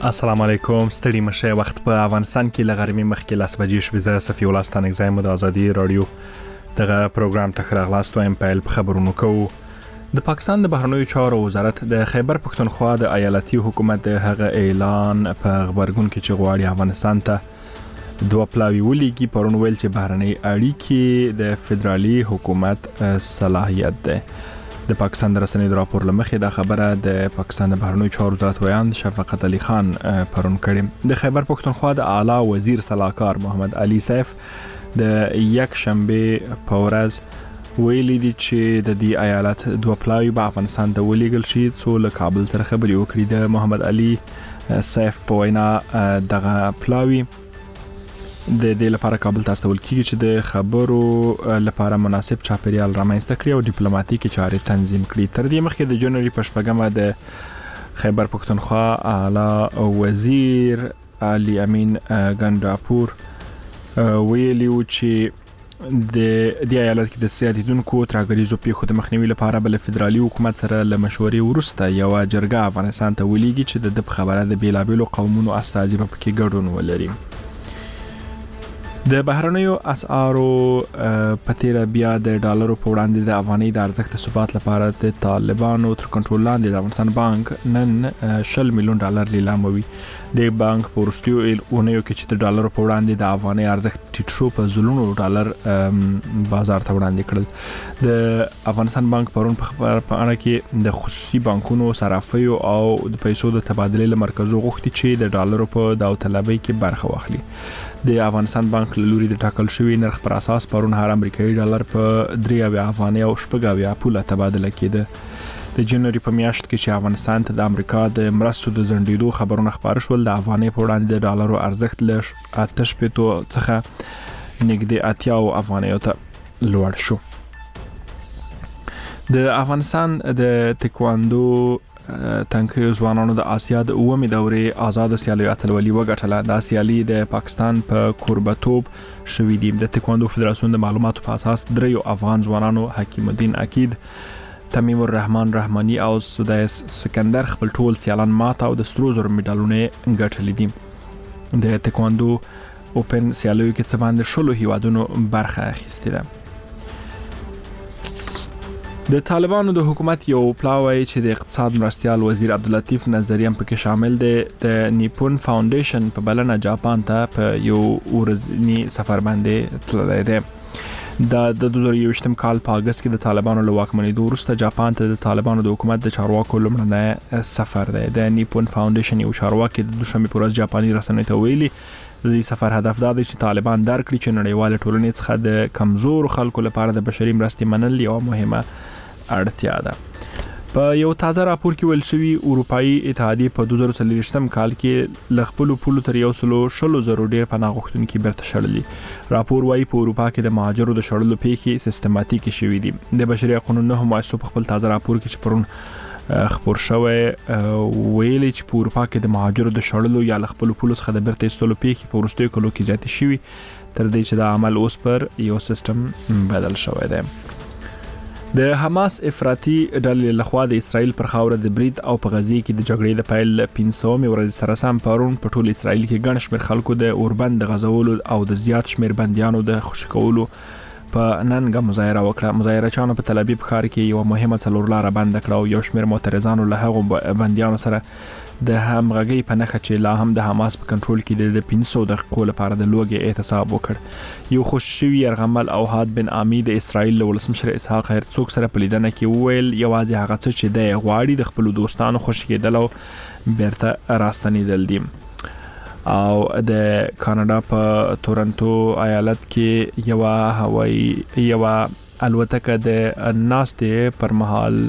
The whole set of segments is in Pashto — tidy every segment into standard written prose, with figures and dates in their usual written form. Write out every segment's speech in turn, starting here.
السلام علیکم. ستړي مشه وخت په افغانستان کې لغرمې مخکې لاس بجې شوې. زه صفي الله ستانک زایم د ازادي رادیو دغه پروګرام ته خراغلاست وایم. پیل په خبرونو کوو. د پاکستان د بهرنیو چارو وزارت د خیبر پښتونخوا د ایالتي حکومت هغه اعلان په خبرګون کې چې غواړي افغانستان ته دوه پلاوی ولېږي پرون ویل چې بهرنۍ اړیکې د فدرالي حکومت صلاحیت ده. د پاکستان د رسنیو راپور لمخې دا خبره د پاکستان د بهرنیو چارو وزارت ویاند شفقت علي خان پرون کړي. د خیبر پښتونخوا د اعلی وزیر صلاحکار محمد علي سیف د یک شنبه په ورځ ویلي دي چې د دې ایالت دوه پلاوی په افغانستان ته ولېږل شي څو له کابل سره خبرې وکړي. د محمد علي سیف په وینا دغه پلاوی د دې لپاره کابل ته استول کیږي چې د خبرو لپاره مناسب چاپیریال رامنځته کړي او ډیپلوماټیکي چارې تنظیم کړي. تر دې مخکې د جنوري په شپږمه د خیبر پښتونخوا اعلی وزیر علي امین ګنداپور ویلي و چې د دې ایالت کې د سیاسيونکو ترګریزو پیښو د مخنیوي لپاره بل فدرالي حکومت سره له مشورې وروسته یو جرګه افغانستان ته ولېږي چې د خبره د بیلابېلو قومونو استازي په کې ګډون ولري. د بهرنیو اسعارو په تیر بیا د ډالرو په وړاندې د افغانۍ د ارزښت ثبات لپاره د طالبانو تر کنټرول لاندې د افغانستان بانک نن 10 میلیون ډالر لیلاموي. د بانک په وروستیو اونیو کې چې د ډالرو په وړاندې د افغانۍ ارزښت ټیټ شو په زلونو ډالر بازار ته وړاندې کړل. د افغانستان بانک پرون په اړه کې د خصوصي بانکونو صرافیو او د پیسو د تبادلې لمرکزو غوښتي چې د ډالرو په داوطلبۍ کې برخه واخلي. د افغانستان بانک له لوري د ټاکل شوی نرخ پر اساس پرون هر امریکایي ډالر په 3 افغانۍ او 4 پوله تبادله کېده. د جنوري په میاشت کې چې افغانستان ته د امریکا د مرستو د زندیدو خبرونه خبر شول د افغانۍ په وړاندې د ډالرو ارزښت له 8 څخه نږدې 80 افغانۍ ته لوړ شو. د افغانستان د تکواندو تنکیو ځوانانو د آسیا د اومې دورې آزاد سیالیو اتلولي وګټله. د سیالي د پاکستان په کوربتوب شوې دي. د تکواندو فدراسیون د معلوماتو په اساس 3 افغان ځوانانو حکیم الدین عقید، تمیم الرحمن رحماني او سدایس سکندر خپل ټول سیالان ماته او د سرو زرو میډالونه ګټلې دي. د تکواندو اوپن سیالیو کې څه باندې 16 هیوادونو برخه اخیستې ده. د طالبانو د حکومت یو پلاوی چې د اقتصاد مرستيال وزیر عبداللطیف نظریم پکې شامل دی د نیپون فاونډیشن په بلنه جاپان ته په یو ورځنی سفر باندې تللی دی. د 2021 کال په اگست کې د طالبانو له واکمنۍ وروسته جاپان ته د طالبانو د حکومت د چارواکو لومړنی سفر دی. د نیپون فاونډیشن یو چارواکي د دوشنبه پر ورځ جاپاني رسنیو ته ویلي د دې سفر هدف دا دی چې طالبان درک کړي چې نړیوال ټولنې څخه د کمزور خلکو لپاره د بشري مرستې منل یو مهمه اړتیا ده. په یو تازه راپور کې ویل شوی اروپאי اتحادیه په 2023 کال کې لغپلو پولو تر 100,000 ډیر پناه غوښتونکي برته شړلي. راپور وايي په اروپا کې د مهاجرو د شړلو پیښې سیستماتیک شوې دي. د بشري حقوقو نه مؤسسو په خپل تازه راپور کې چې پرون خبر شوی ویلي چې په اروپا کې د مهاجرو د شړلو یا لغپلو پولو څخه د برته ایستلو پیښې په وروستیو کلو کې زیاتې شوي تر دې چې د عمل اوس پر یو سیستم بدل شوی دی. د حماس افراطي ډلې لخوا د اسرائیل پر خاوره د برید او په غزه کې د جګړې د پیل 500 ورځې سره سم پرون په ټول اسرائیل کې ګڼ شمېر خلکو د اوربند غزولو او د زیات شمېر بنديانو د خوشی کولو په ننګه مظاهره وکړه. مظاهرچیانو په تل ابیب ښار کې یو مهمه څلور لاره بند کړه او یو شمېر معترضانو له هغو بنديانو سره د همغږي په نخښه چې لا هم د حماس په کنټرول کې د 500 دقیقو لپاره د لوګي احتساب وکړ. یو خوششوي يرغمل او هاد بن عامی د اسرائیل ولسمشر اسحاق هرڅوک سره په لیدنه کې ویل یوازې هغه څه چې د غواړي د خپل دوستانو خوشی کېدل او بیرته راستنیدل دي. او د کاناډا په تورنټو ایالت کې یو الوتکه د ناستې پر مهال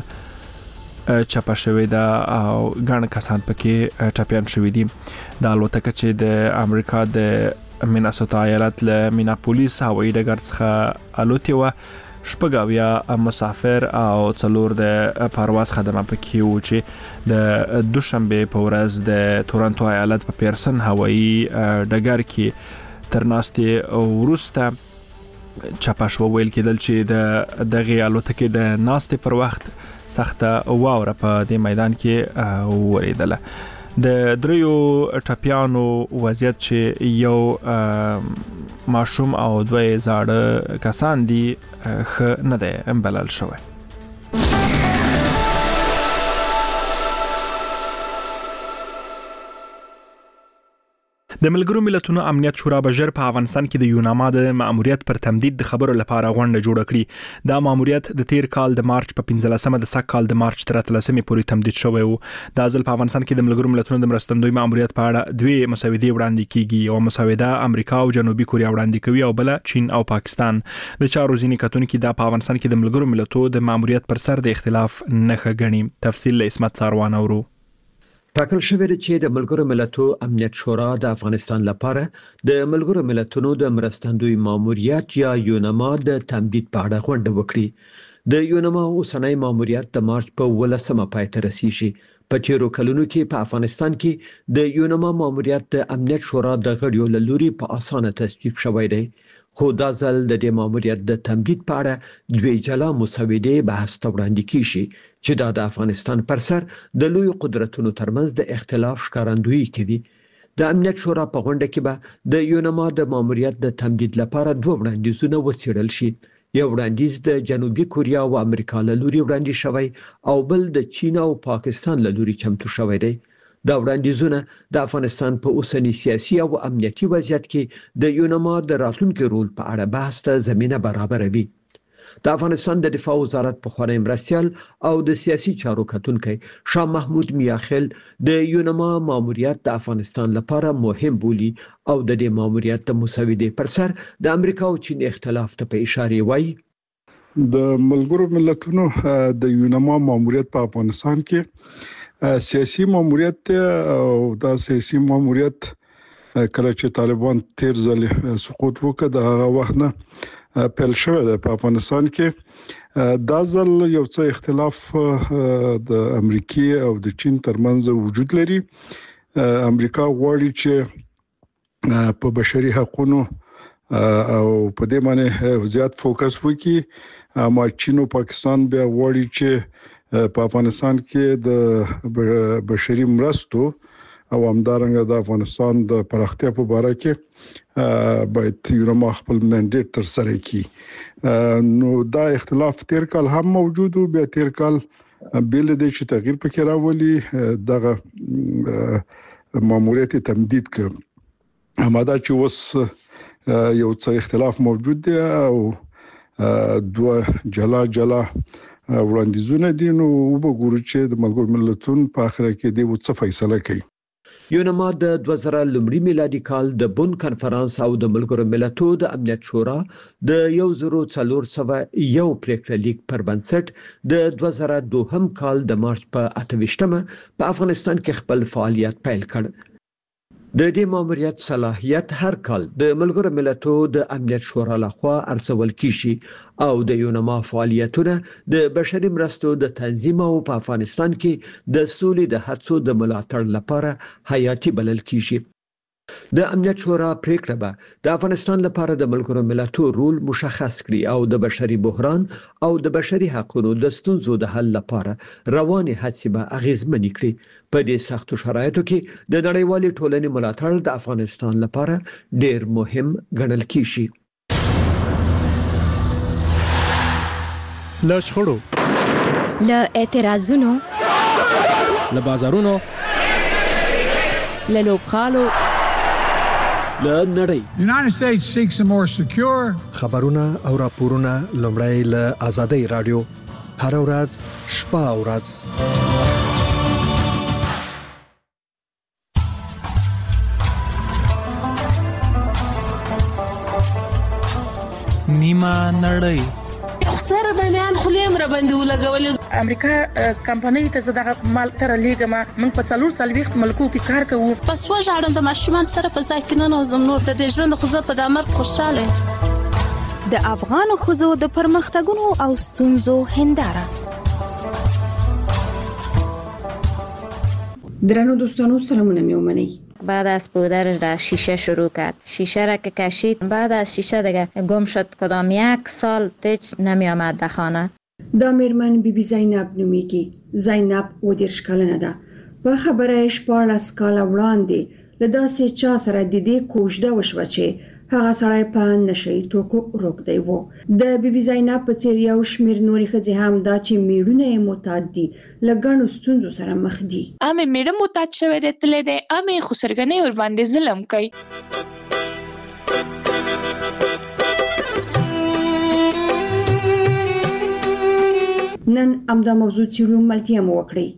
چپه شوې ده او ګڼ کسان پکې ټپيان شوي دي. د الوتکه چې د امریکا د میناسوتا ایالت له میناپولیس هوایي ډګر څخه الوتې و 4 مسافر او 4 د پرواز خدمه پکې و چې د دوشنبه په ورځ د تورنټو ایالت په پیرسن هوایي ډګر کې تر ناستې وروسته چپه شو. ویل کېدل چې د دغه الوتکې د ناستې پر وخت سخته واوره په دې میدان کې وریدله. د دریو ټپیانو وضعیت چې یو ماشوم او دوه زاړه کسان دي ښه نه دی بلل شوی. د ملګرو ملتونو امنیت شورا بجر په افغانستان کې د یوناما د ماموریت پر تمدید د خبرو لپاره غونډه جوړه کړې. دا ماموریت د تیر کال د مارچ په 15مه د سږ کال د مارچ تر 13مه پورې تمدید شوی و. دا ځل په افغانستان کې د ملګرو ملتونو د مرستندوی ماموریت په اړه دوه مسودې وړاندې کیږي. یو مسوده امریکا او جنوبي کوریا وړاندې کوي او بل چین او پاکستان. د چارو ځینې کتونکو د افغانستان کې د ملګرو ملتونو د ماموریت پر سر د اختلاف نښه ګڼي. تفصیل له اسمت ساروان اورو. ټاکل شوی دی چې د ملګرو ملتونو امنیت شورا د افغانستان لپاره د ملګرو ملتونو د مرستندوی ماموریت یا یوناما د تمدید په اړه غونډه وکړي. د یوناما اوسنۍ ماموریت د مارچ په 18مه پای ته رسیږي. په تیرو کلونو کې په افغانستان کې د یوناما ماموریت د امنیت شورا د غړیو له لوري په اسانه تصویب شوی دی. خو دا ځل د دې ماموریت د تمدید په اړه دوه جلا مسودې بحث ته وړاندې کیږي چې د افغانستان پر سر د لوی قدرتونو ترمنځ د اختلاف ښکارندویي کوي. د امنیت شورا په غونډه کې به د یوناما د ماموریت د تمدید لپاره دوه وړاندیزونه وڅېړل شي. یو وړاندیز د جنوبي کوریا او امریکا له لوري وړاندې شوی او بل د چین او پاکستان له لوري چمتو شوی دی. دا وړاندیزونه د افغانستان په اوسنی سیاسي او امنیتي وضعیت کې د یوناما د راتلونکي رول په اړه بحث ته زمینه برابروي. د افغانستان د دفاع وزارت پخوانی مرستیال او د سیاسي چارو کتونکی شاه محمود میاخیل د یوناما ماموریت د افغانستان لپاره مهم بولي او د دې ماموریت د مسودې پر سر د امریکا او چین اختلاف ته په اشاره وایي. د ملګرو ملتونو د یوناما ماموریت په افغانستان کې سیاسي ماموریت او دا سیاسي ماموریت کله چې طالبان تیر ځل سقوط وکړ د هغه وخت نه پیل شوی دی په افغانستان کې. دا ځل یو څه اختلاف د امریکای او د چین ترمنځ وجود لري. امریکا غواړي چې په بشري حقوقو او په دې باندې زیات فوکس وکړي، اما چین او پاکستان بیا غواړي چې په افغانستان کې د بشري مرستو او همدارنګه د افغانستان د پراختیا په اړه کې باید یوناما خپل منډیټ تر سره کړي. نو دا اختلاف تیر کال هم موجود و، بیا تیر کال بل د چې تغییر پکې راولي دغه ماموریت تمدید کړ. همدا چې اوس یو څه اختلاف موجود دی او دوه جلا وړاندیزونه دي. نو وګورو چې د ملګرو ملتونو په اخر کې دی څه فیصله کوي. یوناما د 2000 میلادي کال د بون کنفرانس او د ملګرو ملتونو د امنیت شورا د 1401 پریکړه لیک پر بنسټ د 2002 کال د مارچ په 28مه په افغانستان کې خپل فعالیت پیل کړ. د دې ماموریت صلاحیت هر کال د ملګرو ملتونو د امنیت شورا لخوا ارسول کیږي او د یوناما فعالیتونه د بشري مرستو د تنظیم او په افغانستان کې د سولې د هڅو د ملاتړ لپاره حیاتي بلل کیږي. د امنیت شورا پریکړه به د افغانستان لپاره د ملګرو ملتونو رول مشخص کړي او د بشري بحران او د بشري حقوقو د ستونزو د حل لپاره رواني هڅې به اغیزمنې کړي. په دې سختو شرایطو کې د نړیوالې ټولنې ملاتړ د افغانستان لپاره ډېر مهم ګڼل کیږي. له شخړو، له اعتراضونو، له بازارونو، له لوبغالو، له نړۍ. The United States seeks a more secure. خبرونه او راپورونه لومړی له آزادۍ رادیو هر ورځ شپه او ورځ. نیمه نړۍ سره د میان خلیم را باندې ولګولې. امریکا کمپنۍ ته زداغه مال تر لیګه ما من په 4 ملکو کې کار کوو. پس وژاړم د ماشومان سره په ځای کې نه نوزم نور د ژوند خو زه په دامر خوشاله. د افغان خزو د پرمختګونو او ستونزو هنداره. درنو دوستانو سلامونه میومنی. بعد از پودرش را شیشه شروع کرد. شیشه را که کشید، بعد از شیشه دیگه گم شد. کدام 1 سال تیچ نمی آمد در خانه. دا میرمن بی بی زینب نومیگی. زینب 10 کلنه ده. په خبره 14 کاله وړاندې له داسې چا سره د دې کوژده وشوه چې هغه سړی په نشي توکو روږدی و. د بي بي زینب په څیر یو شمېر نورې ښځې هم دا چې میړونه یې معتاد دي له ګڼو ستونزو سره مخ دي. امې میړه معتاد شوی دی تللی دی، امې خو سرګنۍ ورباندې ظلم کوي. نن همدا موضوع څیړو، ملتیا مو وکړئ.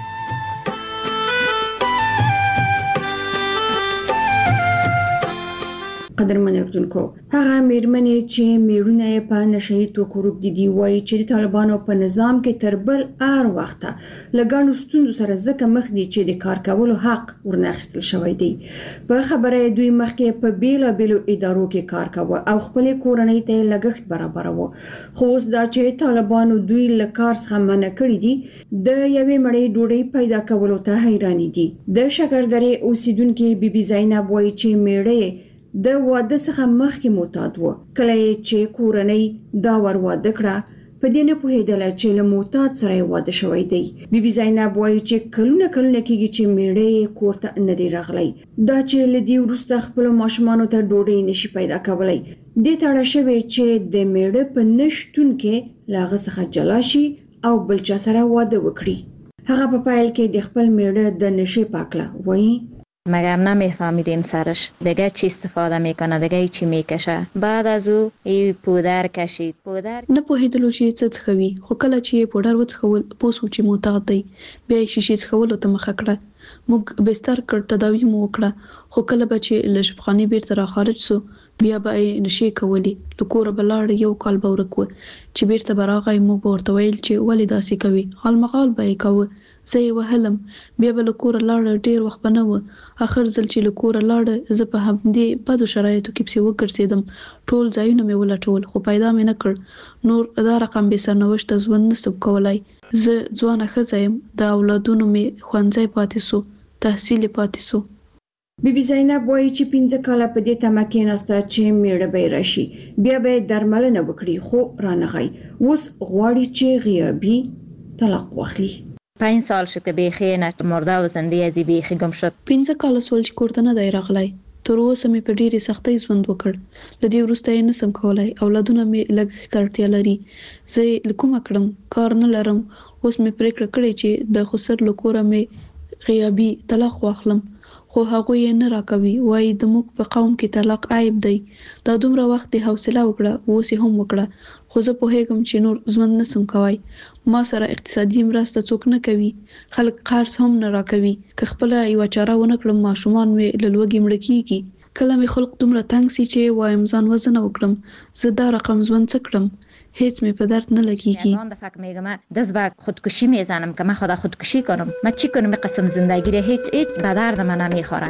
قدرمن اردوونکو، هغه میرمنې چې میړونه یې په نشي توکو روږدي دي وایي چې د طالبانو په نظام کې تر بل هر وخته له ګڼو ستونزو سره ځکه مخ دي چې د کار کولو حق ورنه اخیستل شوی دی. په خبره دوی مخکې په بیلابیلو ادارو کې کار کاوه او خپلې کورنۍ ته لګښت برابروه، خو اوس دا چې طالبانو دوی له کار څخه منع کړي دي د یوې مړۍ ډوډۍ پیدا کولو ته حیرانې دي. د شکردرې اوسیدونکي بي بي زینب وایي چې میړه د واده څخه مخکې معتاد و، کله چې کورنۍ دا ور واده کړه په دې نه پوهېدله چې له معتاد سره یې واده شوی دی. بي بي زینب وایي چې کلونه کېږي چې میړه یې کور ته نه دی راغلی، دا چې له دې وروسته خپلو ماشومانو ته ډوډۍ نشي پیدا کولی. دې ته اړه شوې چې د میړه په نشتون کې له هغه څخه جلا شي او بل چا سره واده وکړي. هغه په پایل کې د خپل میړه د نشې پاکله وایي مگه هم نمیفهمیدیم سرش دیگه چی استفاده میکنه، دیگه چی میکشه. بعد از او ای پودر کشید. پودر نه پوهیدلو چې څه څخوي، خو کله چې پودر وڅخول پوسو چې معتاد دی، بیا شیشې څخولو ته مخه کړه. موږ بستر کړ، تداوی مو وکړه، خو کله به چې له شفاخانې بیرته را خارج سو بیا به یې نشي کولی. له کوره به لاړ، یو کال به ورک و چې بیرته به راغی. موږ به ورته ویل چې ولې داسې کوي، حالمغال به یې کوه، زه یې وهلم. بیا به له کوره لاړه، ډېر وخت به نه و. اخر ځل چې له کوره لاړه زه په همدې بدو شرایطو کې پسې وګرځېدم، ټول ځایونه مې ولټول خو پیدا مې نه کړ. نور دا رقم بې سرنوشته ژوند نسم کولی. زه ځوانه ښځه یم، د اولادونو مې ښوونځی پاتې سو، تحصیل پاتې سو. بي بي زینب وایي چې 15 کاله په دې تمه کېناسته چې میړه به یې راشي، بیا به یې درملنه وکړي، خو رانغی. اوس غواړي چې غیابي طلاق واخلي. 5 سال شد که بیخی مرده و زنده ازی بیخی گم شد. 15 کاله سول چې کور ته نه دی راغلی. تر اوسه مې په ډېرې سختۍ ژوند وکړ. له دې وروسته یې نسم کولی. اولادونه مې لږ ته اړتیا لري. زه یې له کومه کړم، کار نه لرم. اوس مې پرېکړه کړې چې د خسر له کوره مې غیابي طلاق واخلم، خو هغوی یې نه راکوي. وایي د موږ په قوم کې طلاق عیب دی. دا دومره وخت دې حوصله وکړه، اوس یې هم وکړه، خو زه پوهېږم چې نور ژوند نسم کوی. ما سره اقتصادي مرسته څوک نه کوي، خلک قرض هم نه راکوي. که خپله یوه چاره ونه کړم ماشومان مې له لوږې مړه کېږي. کله مې خلق دومره تنګ سي چې وایم ځان وزنه وکړم، زه دا رقم ژوند څه کړم، هیچ می په درد نه لگیږي. من دفعه میگم دست به خودکشی میزنم که من خدا خودکشی کنم، من چی کنم؟ این قسم زندگی رو هیچ به درد من نمیخوره.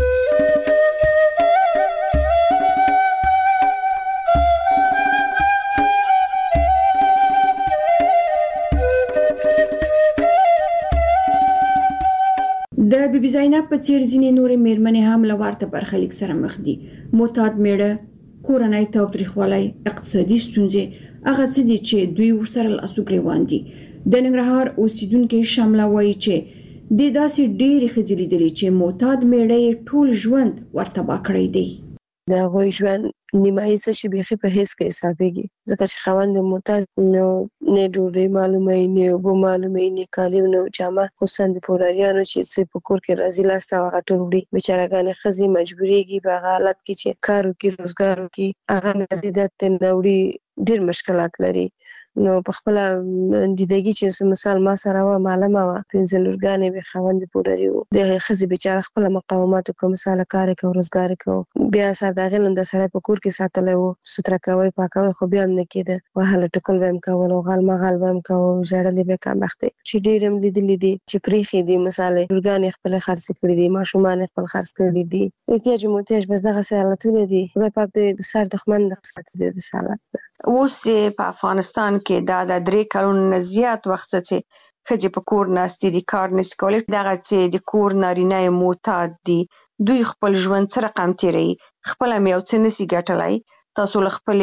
د بي بي زینب په څیر ځینې نورې میرمنې هم له ورته برخلیک سره مخ دي. معتاد میړه، کورنۍ تاوتریخوالی، اقتصادي ستونزې، هغه څه دي چې دوی ورسره لاس و ګریوان دي. د ننګرهار اوسیدونکي شمله وایي چې د داسې ډېرې ښځې لیدلې چې معتاد میړه یې ټول ژوند ورته تباه کړی دی. د هغوی ژوند نیمایي څه شي بیخي په هیڅ کې حسابېږي، ځکه چې خاوند معتاد نو نه ډوډۍ معلوموي، نه اوبه معلوموي، نه کالي، نه جامه. خصوصا د پوډریانو چې څه په کور کې راځي لاسته هغه ټول وړي. بیچارهګانې ښځې مجبورېږي په هغه حالت کې چې کار وکړي، روزګار وکړي، هغه مزیدات ته نه وړي، ډېر مشکلات لري. نو په خپله دیدګي چې مثال ما سره وه، معلمه وه، 15 لورګانې وې، خاوند یې پوډري و. د ښځې بیچاره خپله مقاومت وکړه، مثاله کار یې کوه، روزګار یې کوه. بیا سر د هغې نه د سړی په کور کې ساتلی و، ستره کوی، پاکوی، خو بیا هم نه کېده. وهله ټکل به یې هم کول او غل مغل به یې هم کوه، ژړل یې به یې کمبختې. چې ډېر هم لیدلي دي چې پرېښې دي، مثاله لورګانې خپلې خرڅې کړي دي، ماشومان یې خپل خرڅ کړي دي. احتیاج و محتاج بس دغسې حالتونه دي. خدای پاک دې د سر دښمن دغه ساتي د دې حالت نه. اوس په افغانستان کې دا د 3 کلونو نه زیات وخت چې ښځې په کور ناستې دي، کار نشي کولی. دغه چې د کور نارینه یې معتاد دي، دوی خپل ژوند څه رقم تېروي، خپله هم یو څه نشي ګټلی. تاسو له خپلې